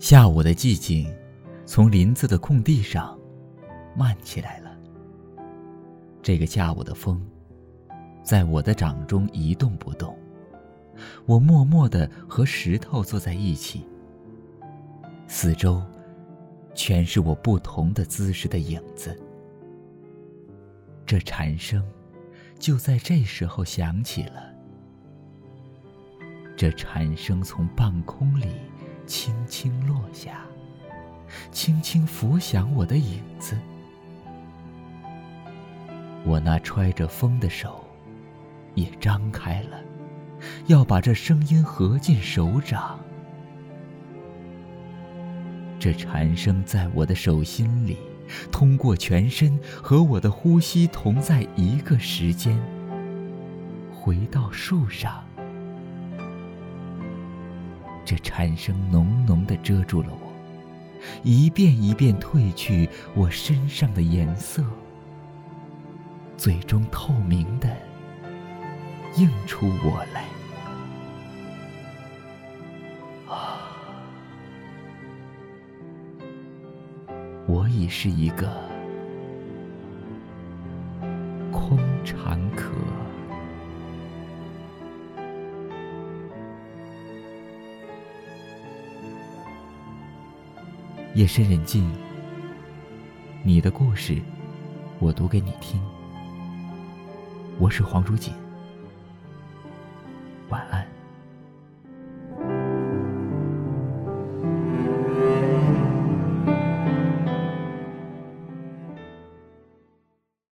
下午的寂静从林子的空地上漫起来了。这个下午的风在我的掌中一动不动，我默默地和石头坐在一起，四周全是我不同的姿势的影子。这蝉声就在这时候响起了，这蝉声从半空里轻轻落下，轻轻拂响我的影子。我那揣着风的手也张开了，要把这声音合进手掌。这蝉声在我的手心里，通过全身，和我的呼吸同在一个时间，回到树上。这蝉声浓浓地遮住了我，一遍一遍褪去我身上的颜色，最终透明地映出我来。我已是一个空蝉壳。夜深人静，你的故事我读给你听。我是黄如锦。